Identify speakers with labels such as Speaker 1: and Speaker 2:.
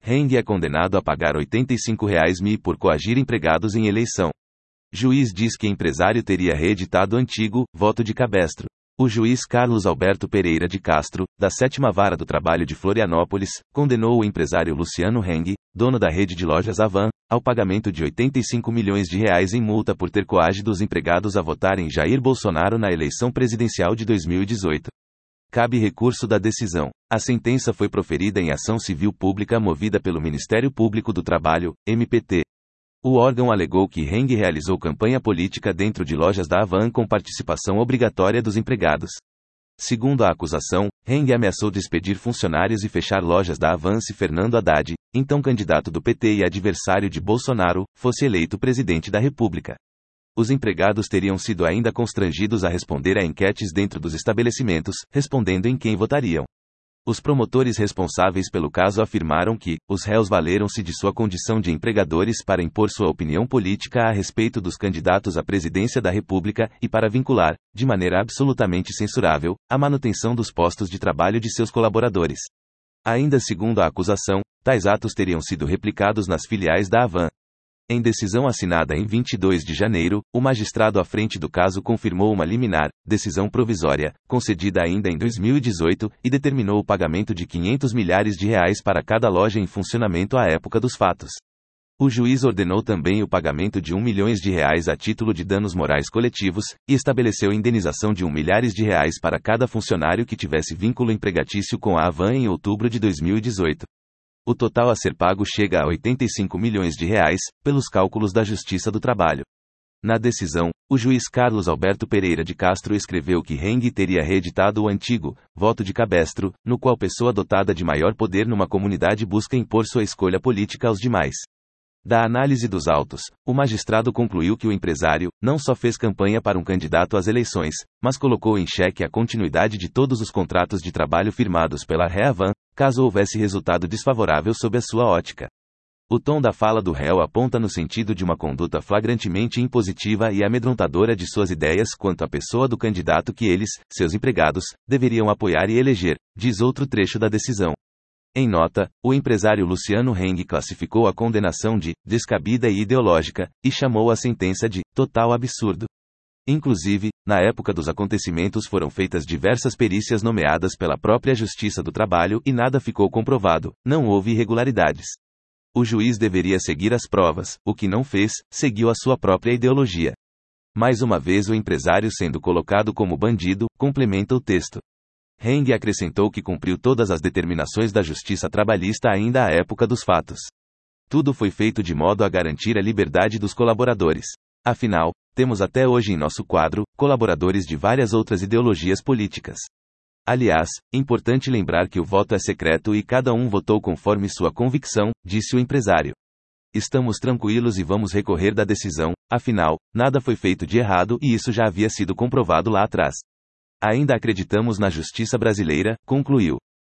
Speaker 1: Heng é condenado a pagar R$ 85.000 por coagir empregados em eleição. Juiz diz que empresário teria reeditado antigo voto de cabestro. O juiz Carlos Alberto Pereira de Castro, da 7ª Vara do Trabalho de Florianópolis, condenou o empresário Luciano Heng, dono da rede de lojas Havan, ao pagamento de R$ 85 milhões em multa por ter coagido os empregados a votarem Jair Bolsonaro na eleição presidencial de 2018. Cabe recurso da decisão. A sentença foi proferida em ação civil pública movida pelo Ministério Público do Trabalho, MPT. O órgão alegou que Heng realizou campanha política dentro de lojas da Havan com participação obrigatória dos empregados. Segundo a acusação, Heng ameaçou despedir funcionários e fechar lojas da Havan se Fernando Haddad, então candidato do PT e adversário de Bolsonaro, fosse eleito presidente da República. Os empregados teriam sido ainda constrangidos a responder a enquetes dentro dos estabelecimentos, respondendo em quem votariam. Os promotores responsáveis pelo caso afirmaram que os réus valeram-se de sua condição de empregadores para impor sua opinião política a respeito dos candidatos à presidência da República e para vincular, de maneira absolutamente censurável, a manutenção dos postos de trabalho de seus colaboradores. Ainda segundo a acusação, tais atos teriam sido replicados nas filiais da Havan. Em decisão assinada em 22 de janeiro, o magistrado à frente do caso confirmou uma liminar, decisão provisória, concedida ainda em 2018, e determinou o pagamento de R$ 500 milhares para cada loja em funcionamento à época dos fatos. O juiz ordenou também o pagamento de R$ 1 milhão a título de danos morais coletivos, e estabeleceu indenização de R$ 1 milhar para cada funcionário que tivesse vínculo empregatício com a Havan em outubro de 2018. O total a ser pago chega a R$ 85 milhões, pelos cálculos da Justiça do Trabalho. Na decisão, o juiz Carlos Alberto Pereira de Castro escreveu que Heng teria reeditado o antigo voto de cabestro, no qual pessoa dotada de maior poder numa comunidade busca impor sua escolha política aos demais. Da análise dos autos, o magistrado concluiu que o empresário não só fez campanha para um candidato às eleições, mas colocou em xeque a continuidade de todos os contratos de trabalho firmados pela Havan, caso houvesse resultado desfavorável sob a sua ótica. O tom da fala do réu aponta no sentido de uma conduta flagrantemente impositiva e amedrontadora de suas ideias quanto à pessoa do candidato que eles, seus empregados, deveriam apoiar e eleger, diz outro trecho da decisão. Em nota, o empresário Luciano Heng classificou a condenação de descabida e ideológica, e chamou a sentença de total absurdo. Inclusive, na época dos acontecimentos foram feitas diversas perícias nomeadas pela própria Justiça do Trabalho e nada ficou comprovado, não houve irregularidades. O juiz deveria seguir as provas, o que não fez, seguiu a sua própria ideologia. Mais uma vez o empresário sendo colocado como bandido, complementa o texto. Heng acrescentou que cumpriu todas as determinações da Justiça Trabalhista ainda à época dos fatos. Tudo foi feito de modo a garantir a liberdade dos colaboradores. Afinal, temos até hoje em nosso quadro, colaboradores de várias outras ideologias políticas. Aliás, importante lembrar que o voto é secreto e cada um votou conforme sua convicção, disse o empresário. Estamos tranquilos e vamos recorrer da decisão, afinal, nada foi feito de errado e isso já havia sido comprovado lá atrás. Ainda acreditamos na justiça brasileira, concluiu.